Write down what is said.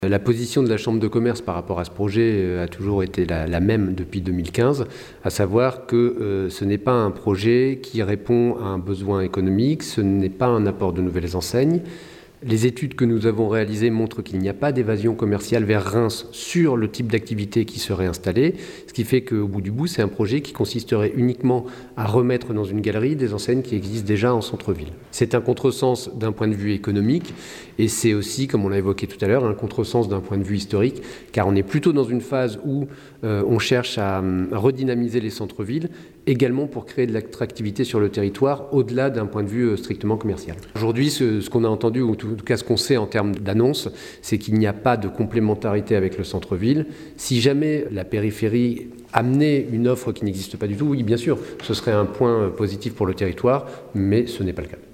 La position de la Chambre de commerce par rapport à ce projet a toujours été la même depuis 2015, à savoir que ce n'est pas un projet qui répond à un besoin économique, ce n'est pas un apport de nouvelles enseignes. Les études que nous avons réalisées montrent qu'il n'y a pas d'évasion commerciale vers Reims sur le type d'activité qui serait installée, ce qui fait qu'au bout du bout, c'est un projet qui consisterait uniquement à remettre dans une galerie des enseignes qui existent déjà en centre-ville. C'est un contresens d'un point de vue économique et c'est aussi, comme on l'a évoqué tout à l'heure, un contresens d'un point de vue historique, car on est plutôt dans une phase où on cherche à redynamiser les centres-villes, également pour créer de l'attractivité sur le territoire, au-delà d'un point de vue strictement commercial. Aujourd'hui, ce qu'on a entendu, ou en tout cas ce qu'on sait en termes d'annonces, c'est qu'il n'y a pas de complémentarité avec le centre-ville. Si jamais la périphérie amenait une offre qui n'existe pas du tout, oui, bien sûr, ce serait un point positif pour le territoire, mais ce n'est pas le cas.